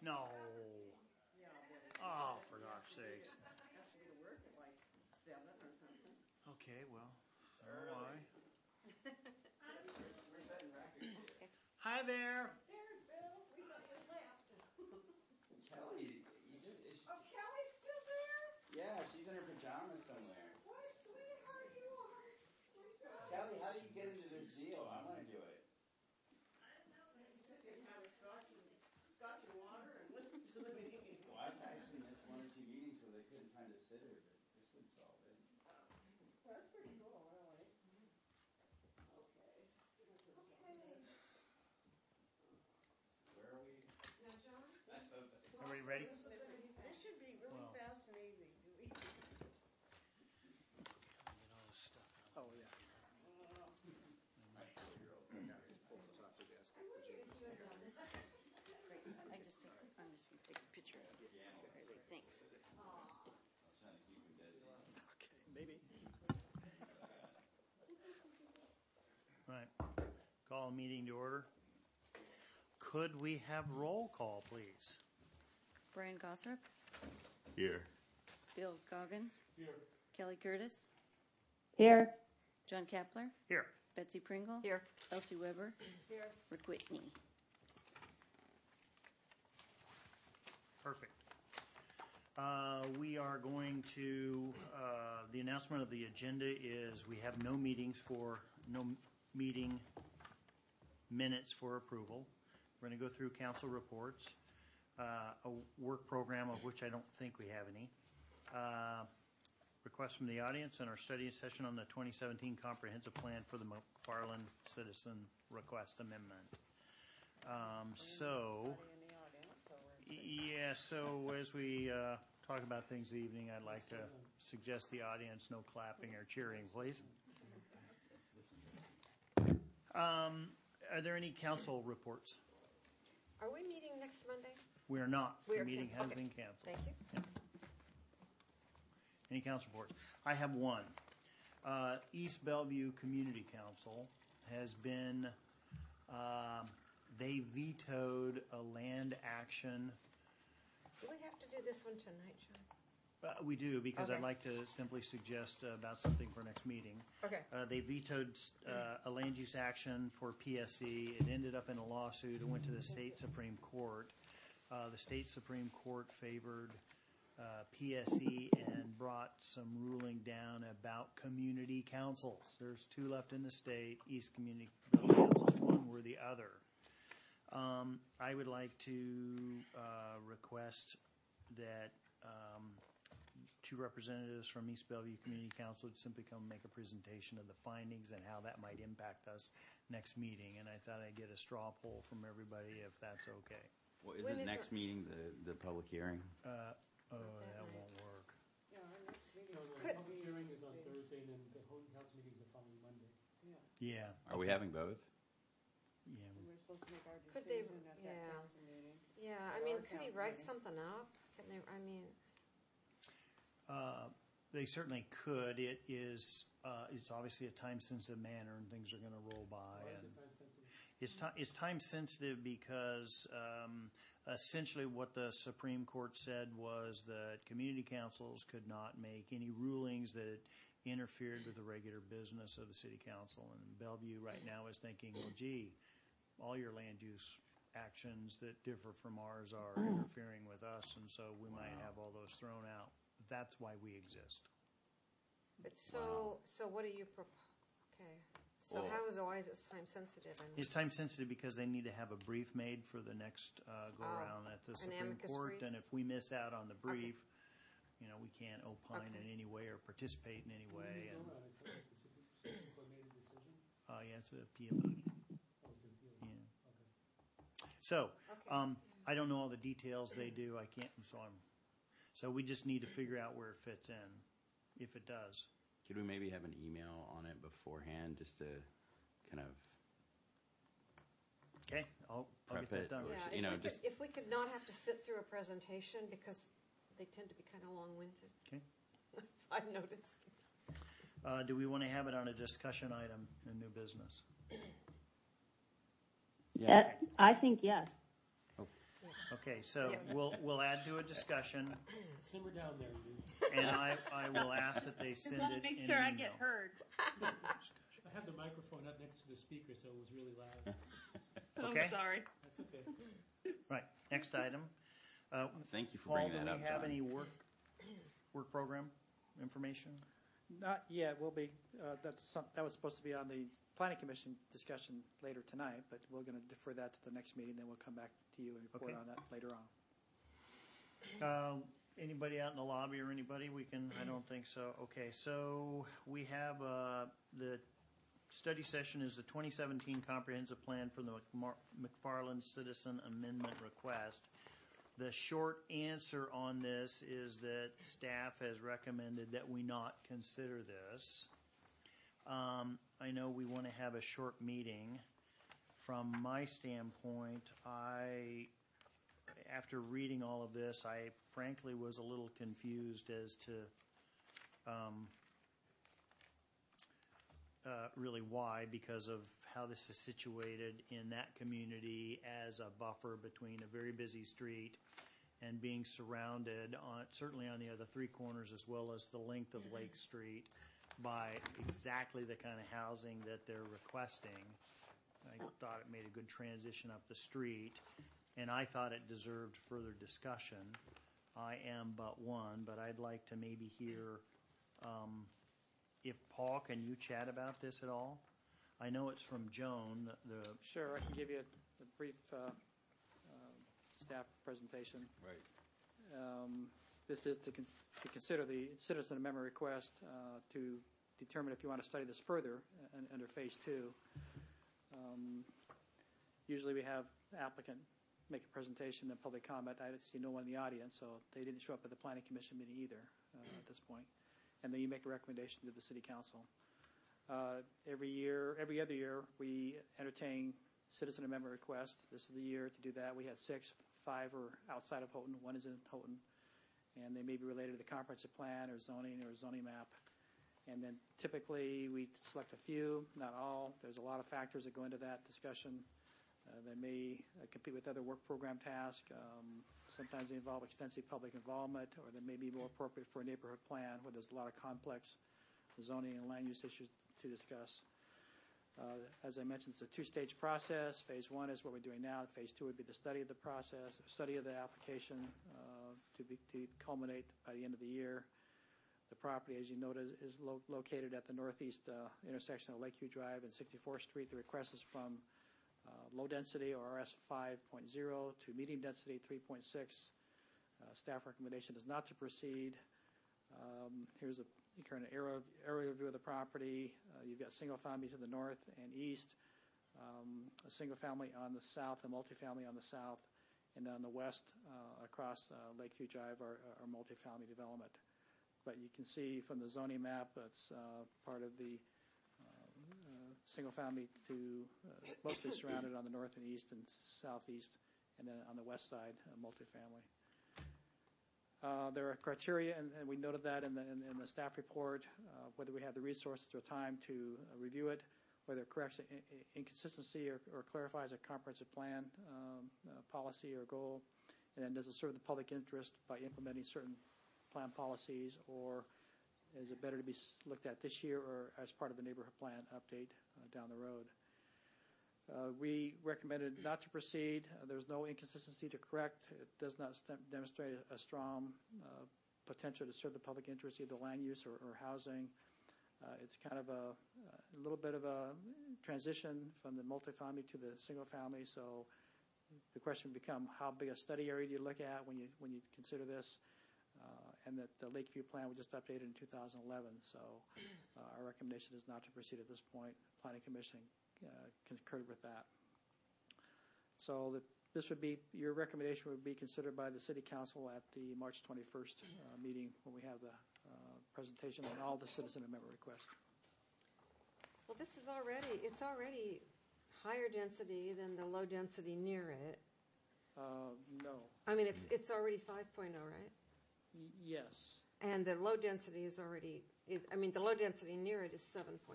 No. Yeah, but Oh, for gosh sakes. has to be to work at like 7 or something. Okay, well, so do I. We're setting records here. Hi there. There, Bill, we thought you left. Kelly, Oh, Kelly's still there? yeah, she's in her pajamas somewhere. What a sweetheart you are. Kelly, how do you get into this deal? I want to do it. You said you'd have a scotch and water and listen to the meeting. Well, I've actually missed 1 or 2 meetings because I couldn't find a sitter, but this would solve it. That's pretty cool, really. Okay. Where are we? Now, John? That's so Everybody ready? This should be really fast and easy. Get all this stuff out. Oh, yeah. Great. I'm just going to take a picture of you. Thanks. I was trying to keep him busy. Okay, maybe. Right. Call a meeting to order. Could we have roll call, please? Brian Gothrop, Here. Bill Goggins, Here. Kelly Curtis, Here. John Kapler, Here. Betsy Pringle, Here. Elsie Weber, Here. Rick Whitney. Perfect. We are going to, the announcement of the agenda is we have no meeting minutes for approval. We're going to go through council reports, a work program of which I don't think we have any. Request from the audience and our study session on the 2017 comprehensive plan for the McFarland Citizen Request Amendment. So as we talk about things this evening, I'd like to suggest the audience no clapping or cheering, please. Are there any council reports? Are we meeting next Monday? We are not. We The are meeting canceled. has Okay. been canceled. Thank you. Any council reports? I have one. East Bellevue Community Council has been, they vetoed a land action. Do we have to do this one tonight, Sean? We do, because Okay. I'd like to simply suggest about something for next meeting. Okay. They vetoed a land use action for PSC. It ended up in a lawsuit. It went to the state Supreme Court. The state Supreme Court favored PSC and brought some ruling down about community councils. There's 2 left in the state. East Community Councils, one were the other. I would like to request that 2 representatives from East Bellevue Community Council would simply come make a presentation of the findings and how that might impact us next meeting. And I thought I'd get a straw poll from everybody if that's okay. Well, When isn't is next it? meeting the public hearing? Oh, that won't work. Yeah, our next meeting. No, the Could- public hearing is on Thursday, and then the whole council meeting is the following Monday. Yeah. Yeah. Are we having both? Yeah. And we're supposed to make our Could they- decision at yeah. that council meeting. Yeah, I Or mean, our could he council write meeting. something up? Can they, I mean, They certainly could. It's obviously a time-sensitive manner, and things are going to roll by. Why is And it time sensitive? it's time-sensitive because essentially what the Supreme Court said was that community councils could not make any rulings that interfered with the regular business of the city council. And Bellevue right now is thinking, well, gee, all your land use actions that differ from ours are interfering with us, and so we might have all those thrown out. That's why we exist. but so what do you okay. So Well- why is it time sensitive? I mean, It's time sensitive because they need to have a brief made for the next go around at the an Supreme amicus Court. brief? And if we miss out on the brief, we can't opine Okay. in any way or participate in any way. Vote And on it, so like the Supreme Court made a decision. yeah, it's an appealee. Oh, it's an appeal. Yeah. Okay. So Okay. I don't know all the details they do. I can't. So we just need to figure out where it fits in, if it does. Could we maybe have an email on it beforehand just to kind of Okay, I'll Prep get that it. done. yeah, just- if we could not have to sit through a presentation because they tend to be kind of long-winded. Okay. I've noticed. Do we want to have it on a discussion item in new business? Yeah. I think yes. Okay, so Yeah. we'll add to a discussion, Simmer down there, you. and I will ask that they Just send want it to in make an sure I email. get heard. I had the microphone up next to the speaker, so it was really loud. Okay. I'm sorry. That's okay. Right, next item. Thank you for Paul, bringing do that up, we have John. any work program information? Not yet. We'll be, that was supposed to be on the planning commission discussion later tonight, but we're going to defer that to the next meeting, then we'll come back to you and report Okay. on that later on. Anybody out in the lobby or anybody? I don't think so. Okay, so we have, the study session is the 2017 comprehensive plan for the McFarland Citizen Amendment Request. The short answer on this is that staff has recommended that we not consider this. I know we want to have a short meeting. From my standpoint, after reading all of this, I frankly was a little confused as to really why, because of how this is situated in that community as a buffer between a very busy street and being surrounded certainly on the other three corners as well as the length of Lake Street by exactly the kind of housing that they're requesting. I thought it made a good transition up the street, and I thought it deserved further discussion. I am but one, but I'd like to maybe hear if Paul, can you chat about this at all? I know it's from Joan. Sure, I can give you a brief staff presentation. Right. This is to consider the citizen amendment request to determine if you want to study this further under phase 2. Usually we have the applicant make a presentation and public comment. I see no one in the audience, so they didn't show up at the planning commission meeting either at this point. And then you make a recommendation to the city council. Every other year, we entertain citizen amendment requests. This is the year to do that. We had 6, 5 are outside of Houghton, 1 is in Houghton, and they may be related to the comprehensive plan or zoning map. And then typically we select a few, not all. There's a lot of factors that go into that discussion. They may compete with other work program tasks. Sometimes they involve extensive public involvement, or they may be more appropriate for a neighborhood plan where there's a lot of complex zoning and land use issues to discuss. As I mentioned, it's a 2-stage process. Phase 1 is what we're doing now. Phase 2 would be the study of the process, study of the application to culminate by the end of the year. The property, as you noted, is located at the northeast intersection of Lakeview Drive and 64th Street. The request is from low density, or RS 5.0, to medium density 3.6. Staff recommendation is not to proceed. Here's a current aerial view of the property. You've got single family to the north and east, a single family on the south, a multifamily on the south, and on the west across Lakeview Drive are multifamily development. But you can see from the zoning map, it's part of the single family to mostly surrounded on the north and east and southeast, and then on the west side, multifamily. There are criteria, and we noted that in the staff report, whether we have the resources or time to review it, whether it corrects inconsistency or clarifies a comprehensive plan, policy or goal, and then does it serve the public interest by implementing certain plan policies, or is it better to be looked at this year or as part of a neighborhood plan update down the road? We recommended not to proceed. There's no inconsistency to correct. It does not demonstrate a strong potential to serve the public interest, either land use or housing. It's kind of a little bit of a transition from the multifamily to the single family. So the question would become, how big a study area do you look at when you consider this? And that the Lakeview plan was just updated in 2011. So our recommendation is not to proceed at this point. Planning Commission concurred with that. So this would be, your recommendation would be considered by the City Council at the March 21st meeting when we have the presentation on all the citizen amendment requests. Well, it's already higher density than the low density near it. No. I mean, it's already 5.0, right? Yes. And the low density is already, the low density near it is 7.2.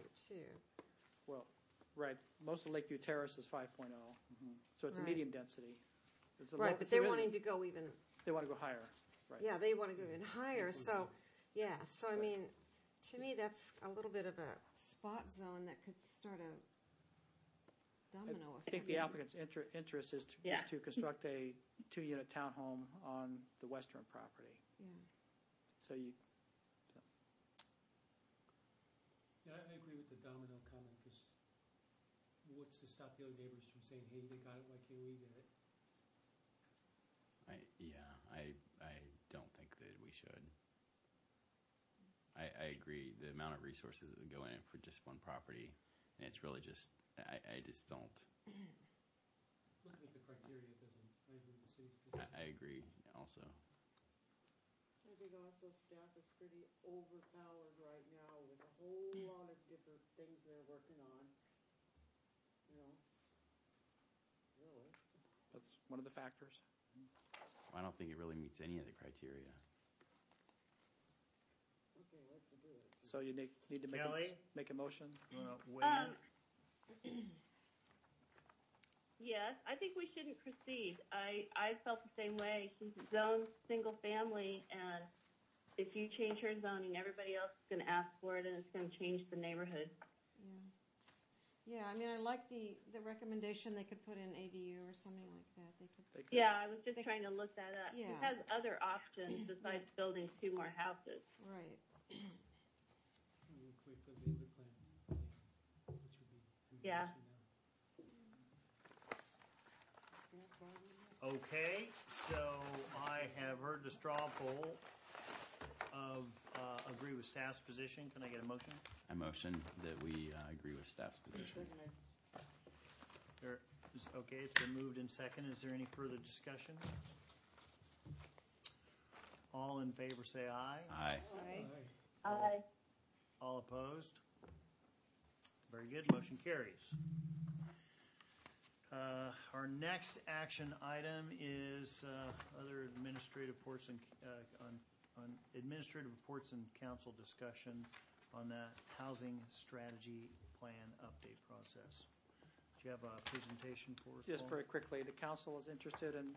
Well, right. Most of Lakeview Terrace is 5.0. Mm-hmm. So it's a Right. medium density. It's a Right, low- but it's they're really- wanting to go even, They want to go higher, right? yeah, they want to go even higher, so, yeah, so I mean, to me, that's a little bit of a spot zone that could start a domino I effect. think the applicant's interest is Yeah. to construct a 2-unit townhome on the western property. Yeah. So you, Yeah, I agree with the domino comment, because what's to stop the other neighbors from saying, hey, they got it, why can't we get it? I don't think that we should. I agree. The amount of resources that go in it for just one property, and it's really just, I just don't. Looking at the criteria, it doesn't, I agree with the city's position. I agree also. I think also staff is pretty overpowered right now with a whole lot of different things they're working on. You know, really. that's one of the factors. I don't think it really meets any of the criteria. Okay, let's do it. So you need to Kelly? make a motion. You wanna weigh in? Yes, I think we shouldn't proceed. I felt the same way. She's zoned single family, and if you change her zoning, everybody else is going to ask for it, and it's going to change the neighborhood. Yeah, I mean, I like the recommendation, they could put in ADU or something like that, they could. They could- Yeah, I was just trying to look that up. She Yeah. has other options besides building 2 more houses. Right. We would wait for the neighborhood plan, which would be. Yeah. Okay, so I have heard the straw poll of agree with staff's position. Can I get a motion? I motion that we agree with staff's position. Okay, it's been moved in second. Is there any further discussion? All in favor say aye. Aye. Aye. All opposed? Very good, motion carries. Our next action item is other administrative reports and on administrative reports and council discussion on that housing strategy plan update process. Do you have a presentation for us, Just Paul? very quickly, the council is interested in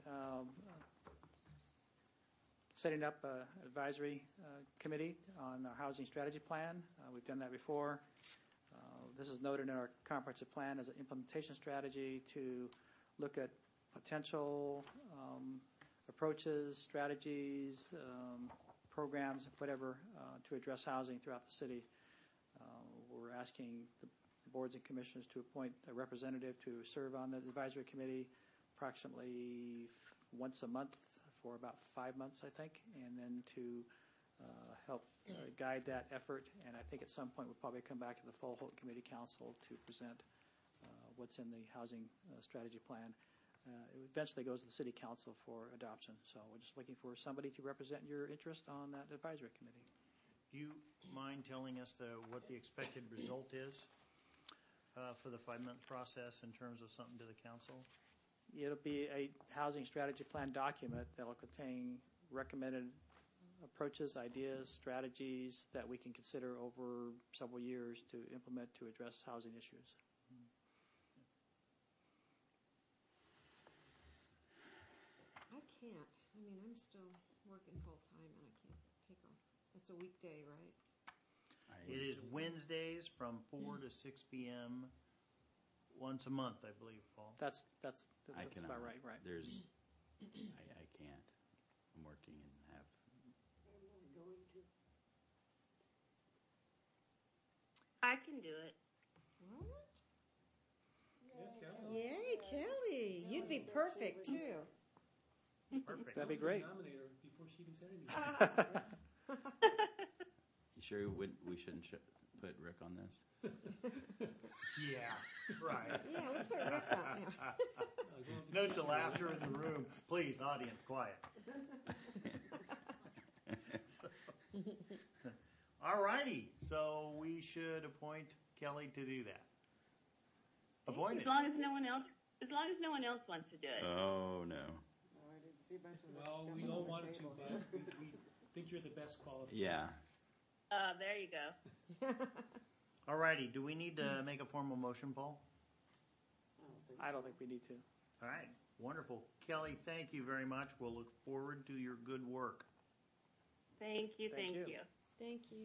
setting up an advisory committee on our housing strategy plan. We've done that before. This is noted in our comprehensive plan as an implementation strategy to look at potential approaches, strategies, programs, whatever, to address housing throughout the city. We're asking the boards and commissioners to appoint a representative to serve on the advisory committee approximately once a month for about 5 months, I think, and then to help guide that effort. And I think at some point we'll probably come back to the full Houghton Committee Council to present what's in the housing strategy plan. It eventually goes to the City Council for adoption. So we're just looking for somebody to represent your interest on that advisory committee. Do you mind telling us what the expected result is for the 5-month process in terms of something to the council? It'll be a housing strategy plan document that'll contain recommended approaches, ideas, strategies that we can consider over several years to implement to address housing issues. I can't, I mean, I'm still working full-time and I can't take off, it's a weekday, right? It is Wednesdays from 4 to 6 p.m. once a month, I believe, Paul. That's I cannot. about right. There's, I can't. I'm working and have. I can do it. What? Yeah, Kelly. Yay, Kelly, you'd be perfect too. Perfect. That'd be great. Nominate her before she even said anything. You sure we shouldn't put Rick on this? Yeah, right. Yeah, let's put Rick on, yeah. Note the laughter in the room. Please, audience, quiet. All righty, so we should appoint Kelly to do that. Appointed. As long as no one else wants to do it. Oh no. I didn't see much of that Well, stuff we on all the wanted to, table. but we think you're the best qualified. Yeah. There you go. All righty, do we need to make a formal motion, Paul? I don't think we need to. All right, Wonderful. Kelly, thank you very much. We'll look forward to your good work. Thank you. Thank you. Thank you.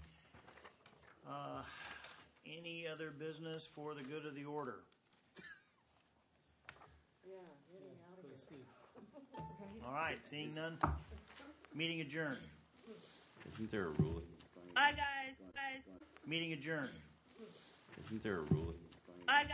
Any other business for the good of the order? Yeah, getting Yes, out of go here. to sleep. All right, seeing none, meeting adjourned. Isn't there a rule? Bye, guys. Meeting adjourned. Isn't there a rule? Bye, guys.